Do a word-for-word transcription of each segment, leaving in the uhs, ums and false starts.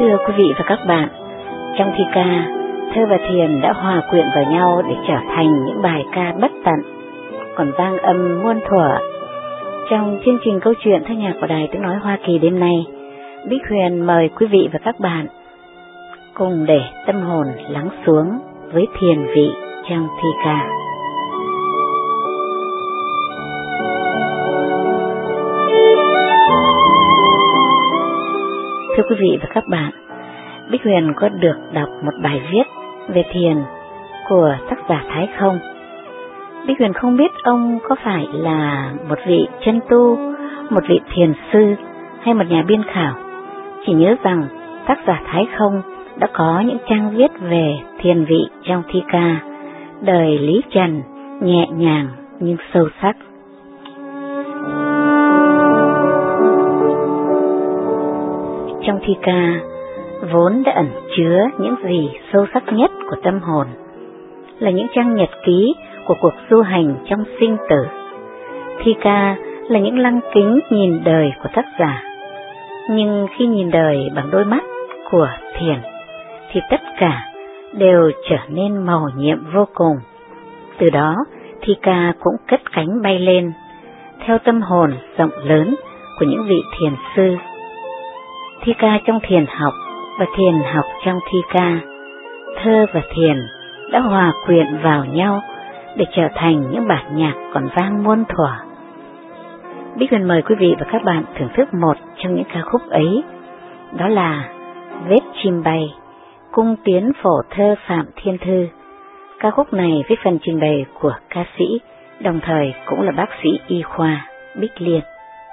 Thưa quý vị và các bạn, trong thi ca, thơ và thiền đã hòa quyện vào nhau để trở thành những bài ca bất tận, còn vang âm muôn thuở. Trong chương trình câu chuyện thơ nhạc của Đài Tiếng Nói Hoa Kỳ đêm nay, Bích Huyền mời quý vị và các bạn cùng để tâm hồn lắng xuống với thiền vị trong thi ca. Thưa quý vị và các bạn, Bích Huyền có được đọc một bài viết về thiền của tác giả Thái Không. Bích Huyền không biết ông có phải là một vị chân tu, một vị thiền sư hay một nhà biên khảo. Chỉ nhớ rằng tác giả Thái Không đã có những trang viết về thiền vị trong thi ca Đời Lý Trần, nhẹ nhàng nhưng sâu sắc. Trong thi ca vốn đã ẩn chứa những gì sâu sắc nhất của tâm hồn, là những trang nhật ký của cuộc du hành trong sinh tử. Thi ca là những lăng kính nhìn đời của tác giả, nhưng khi nhìn đời bằng đôi mắt của thiền thì tất cả đều trở nên màu nhiệm vô cùng. Từ đó thi ca cũng cất cánh bay lên theo tâm hồn rộng lớn của những vị thiền sư. Thi ca trong thiền học và thiền học trong thi ca, thơ và thiền đã hòa quyện vào nhau để trở thành những bản nhạc còn vang muôn thuở. Bích Huyền mời quý vị và các bạn thưởng thức một trong những ca khúc ấy, đó là Vết Chim Bay, cung tiến phổ thơ Phạm Thiên Thư. Ca khúc này với phần trình bày của ca sĩ, đồng thời cũng là bác sĩ y khoa Bích Liên.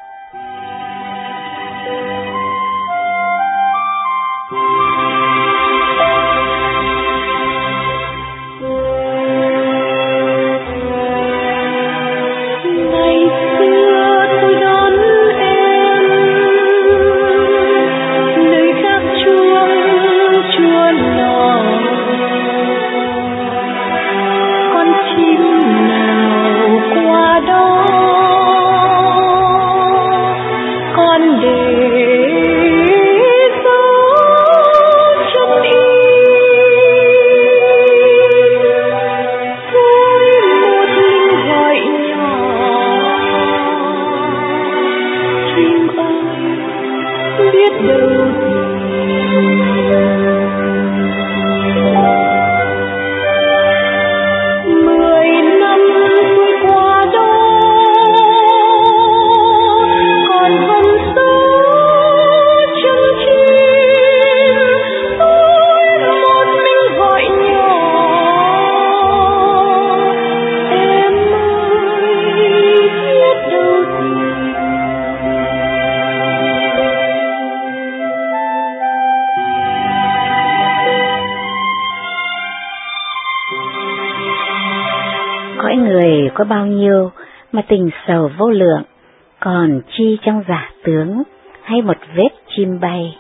Cõi người có bao nhiêu mà tình sầu vô lượng, còn chi trong giả tướng hay một vết chim bay.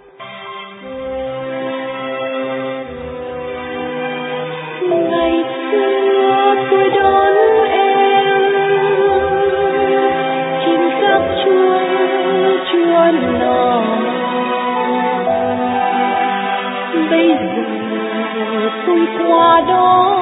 Ngày xưa tôi đón em, chim khắp chuông chua nọ. Bây giờ tôi qua đó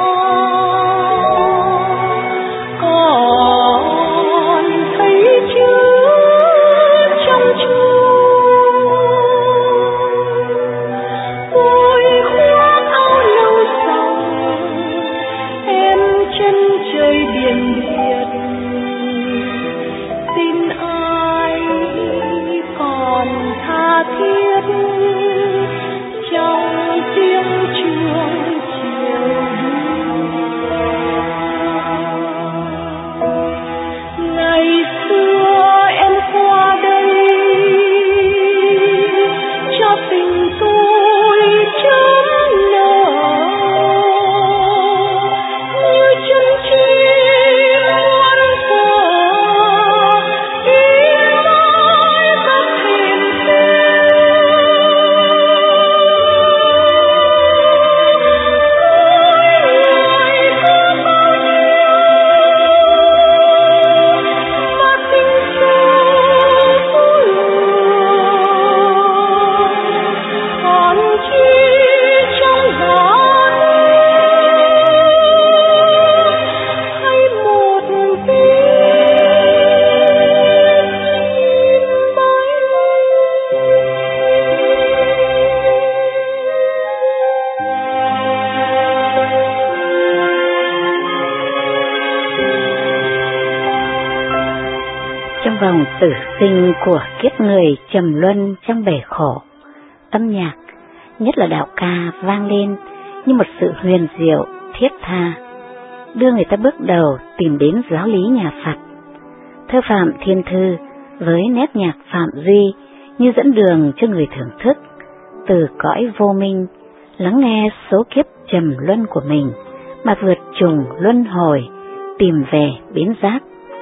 vòng tử sinh của kiếp người trầm luân trong bể khổ. Âm nhạc, nhất là đạo ca, vang lên như một sự huyền diệu, thiết tha, đưa người ta bước đầu tìm đến giáo lý nhà Phật. Thơ Phạm Thiên Thư với nét nhạc Phạm Duy như dẫn đường cho người thưởng thức, từ cõi vô minh, lắng nghe số kiếp trầm luân của mình mà vượt trùng luân hồi, tìm về bến giác.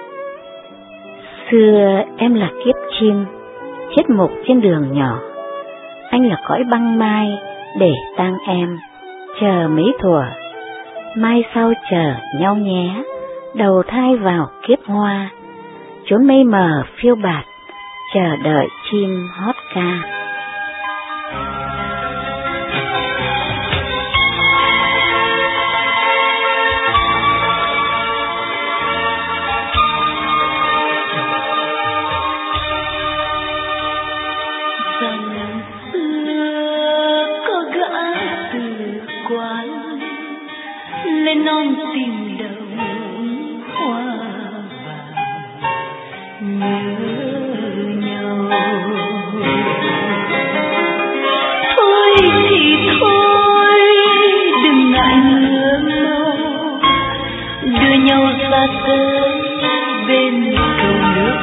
Xưa em là kiếp chim, chết mục trên đường nhỏ, anh là cõi băng mai để tang em, chờ mấy thuở, mai sau chờ nhau nhé, đầu thai vào kiếp hoa, chốn mây mờ phiêu bạt, chờ đợi chim hót ca. Lên non tìm đồng hoa vàng nhớ nhau. Thôi thì thôi, đừng ngại ngứa mau, đưa nhau ra tới bên cầu nước.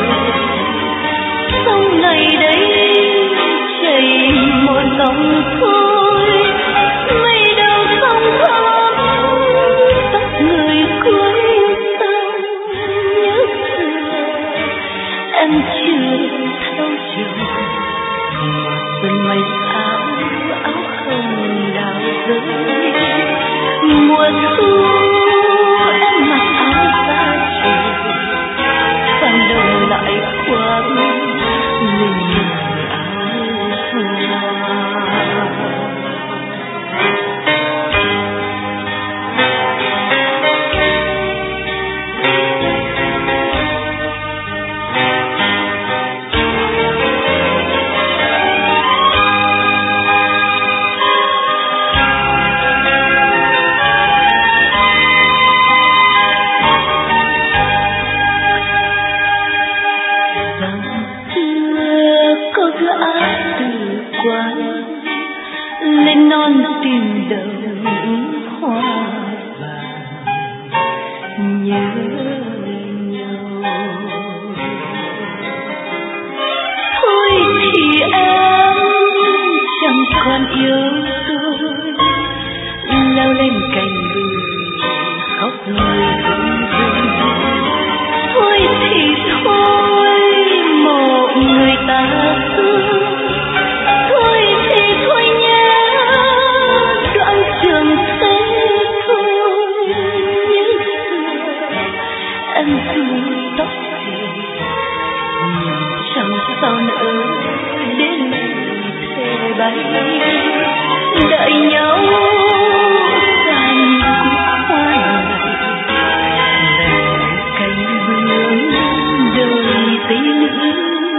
Sông này đây chảy một dòng thôi, mây đầu sông thắm, tóc người cuối sông nhớ xưa. Em chưa thấu chiều, xuân mây áo áo hồng đào rơi. Mùa thu em mặc áo da trời, sang đông lại khoác mình áo hoa. Lên non tìm đồng hoa vàng nhớ nhau. Thôi thì em chẳng còn yêu tôi, leo lên cành bưởi khóc người rưng rưng. Thôi thì thôi, mộ người ta thương. Thôi thì thôi nhé, đoạn trường thế thôi. Như xưa em dù tóc thì chẳng sao nỡ đến thề bay. Đợi nhau dàn hoa này, về cánh bướm đời tình ước.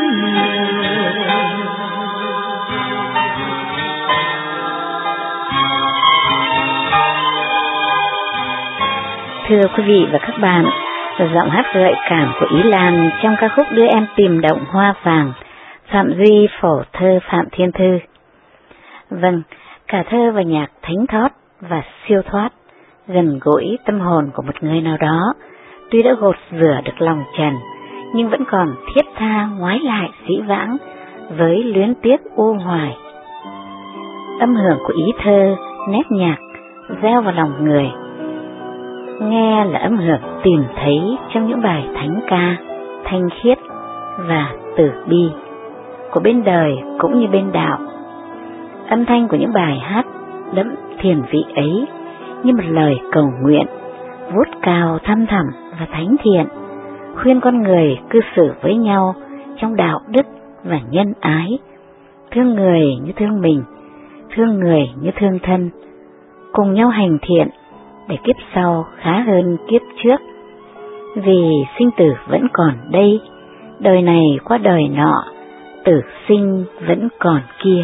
Thưa quý vị và các bạn, giọng hát gợi cảm của Ý Lan trong ca khúc Đưa Em Tìm Động Hoa Vàng, Phạm Duy, phổ thơ Phạm Thiên Thư. Vâng, cả thơ và nhạc thánh thót và siêu thoát, gần gũi tâm hồn của một người nào đó, tuy đã gột rửa được lòng trần, nhưng vẫn còn thiết tha ngoái lại dĩ vãng với luyến tiếc u hoài. Âm hưởng của ý thơ, nét nhạc gieo vào lòng người, nghe là âm hưởng tìm thấy trong những bài thánh ca thanh khiết và từ bi của bên đời cũng như bên đạo. Âm thanh của những bài hát đẫm thiền vị ấy như một lời cầu nguyện vút cao thăm thẳm và thánh thiện, khuyên con người cư xử với nhau trong đạo đức và nhân ái, thương người như thương mình, thương người như thương thân, cùng nhau hành thiện để kiếp sau khá hơn kiếp trước. Vì sinh tử vẫn còn đây, đời này qua đời nọ, tử sinh vẫn còn kia.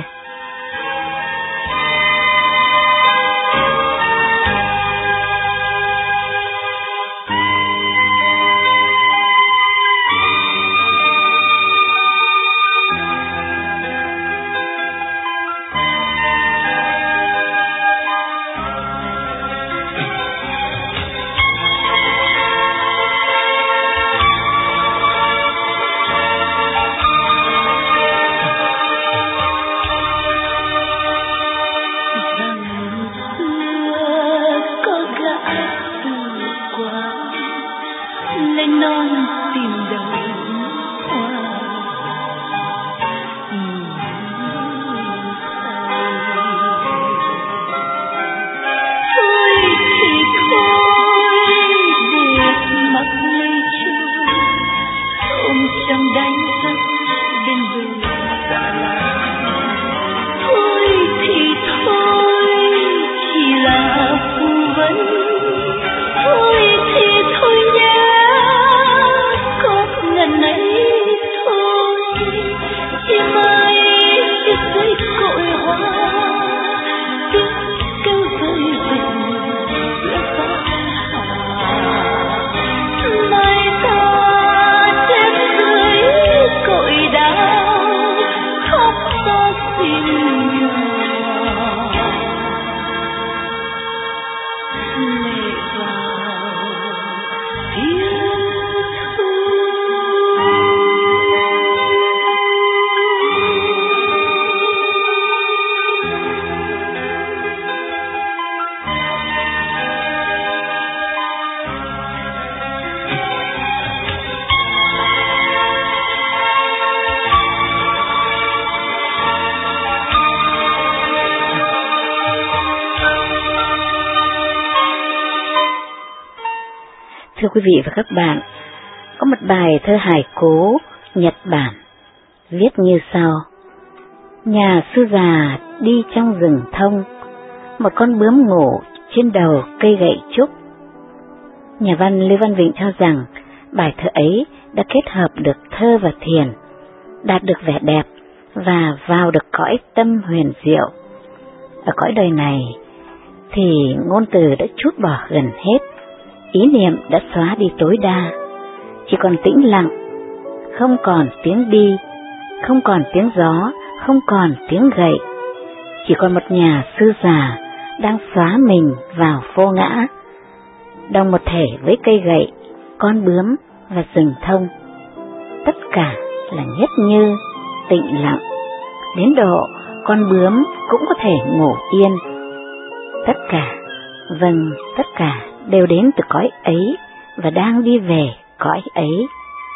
Thưa quý vị và các bạn, có một bài thơ hài cố Nhật Bản viết như sau. Nhà sư già đi trong rừng thông, một con bướm ngủ trên đầu cây gậy trúc. Nhà văn Lưu Văn Vịnh cho rằng bài thơ ấy đã kết hợp được thơ và thiền, đạt được vẻ đẹp và vào được cõi tâm huyền diệu. Ở cõi đời này thì ngôn từ đã trút bỏ gần hết, ý niệm đã xóa đi tối đa, chỉ còn tĩnh lặng, không còn tiếng đi, không còn tiếng gió, không còn tiếng gậy, chỉ còn một nhà sư già đang xóa mình vào vô ngã, đồng một thể với cây gậy, con bướm và rừng thông. Tất cả là nhất như, tĩnh lặng, đến độ con bướm cũng có thể ngủ yên. Tất cả, vâng, tất cả đều đến từ cõi ấy và đang đi về cõi ấy.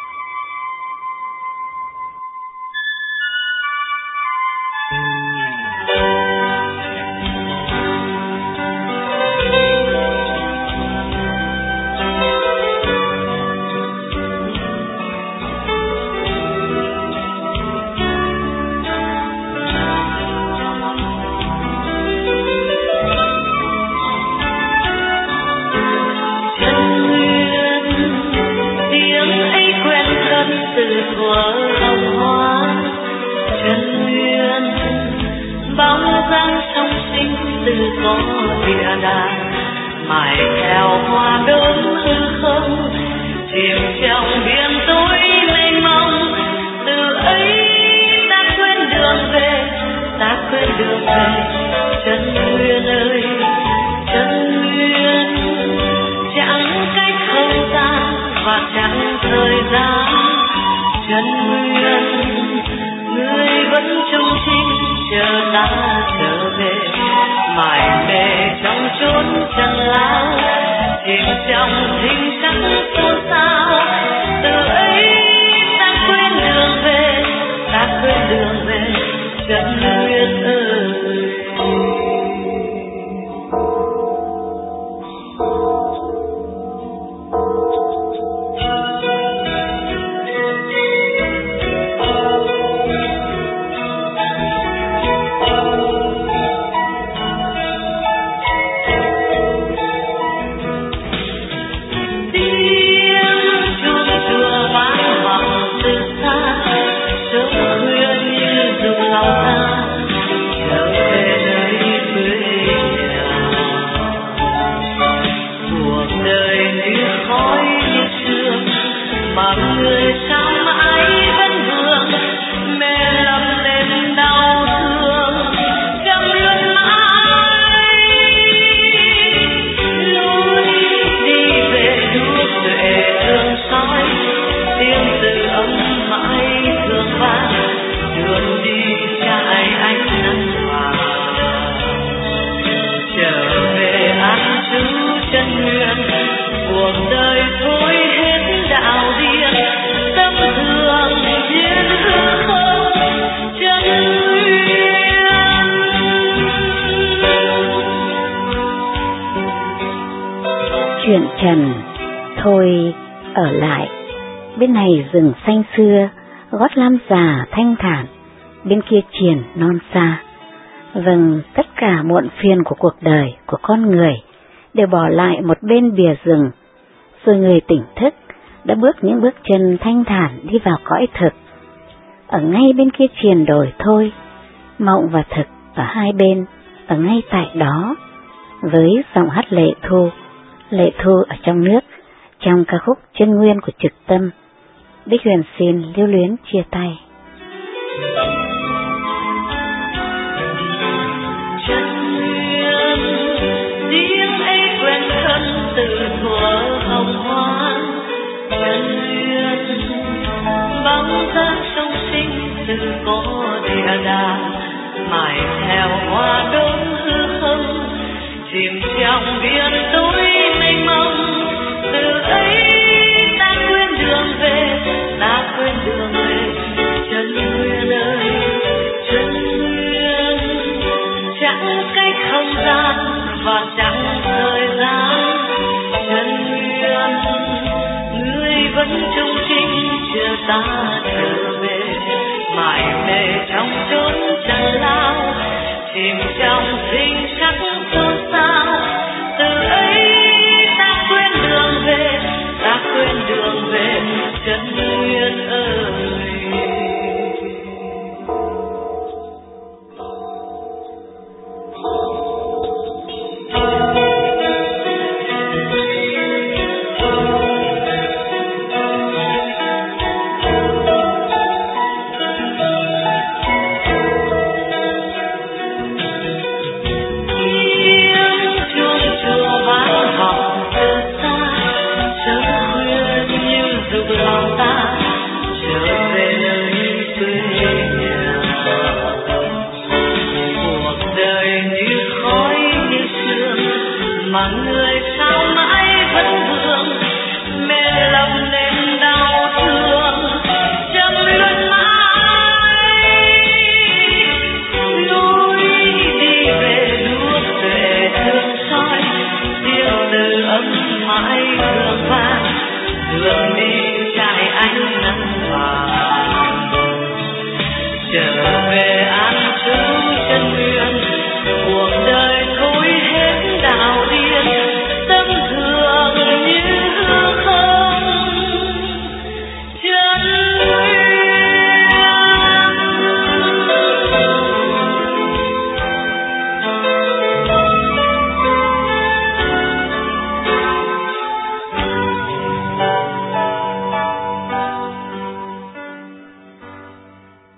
Từ thuở hồng hoang chân nguyên, bóng dáng song sinh từ có địa đàng, mãi theo hoa đốm hư không, chìm trong biển tối mênh mông. Từ ấy ta quên đường về, ta quên đường về, chân nguyên ơi, chân nguyên, chẳng cách không gian và chẳng thời gian. Chân nguyên, người vẫn trung trinh chờ ta trở về, mải mê trong chốn chân lao, chìm trong thinh sắc xôn xao. Từ ấy ta quên đường về, ta quên đường về, chân nguyên ơi. Chuyện trần thôi ở lại, bên này rừng xanh xưa, gót lam già thanh thản, bên kia triền non xa. Vâng, tất cả muộn phiền của cuộc đời, của con người đều bỏ lại một bên bìa rừng, rồi người tỉnh thức đã bước những bước chân thanh thản đi vào cõi thực. Ở ngay bên kia triền đồi thôi, mộng và thực ở hai bên, ở ngay tại đó, với giọng hát Lệ Thu. Lệ Thu ở trong nước, trong ca khúc Chân Nguyên của Trực Tâm. Bích Huyền xin lưu luyến chia tay. Chân nguyên, tiếng ấy quen thân từ thuở hồng hoang. Chân nguyên, bóng dáng song sinh từ có địa đàng, mãi theo hoa đốm hư không, chìm trong biển tối mênh mông. Từ ấy ta quên đường về, ta quên đường về, chân nguyên ơi, chân nguyên, chẳng cách không gian và chẳng thời gian. Chân nguyên, trung trinh chờ ta trở về, mải mê trong chốn trần lao, chìm trong sinh sắc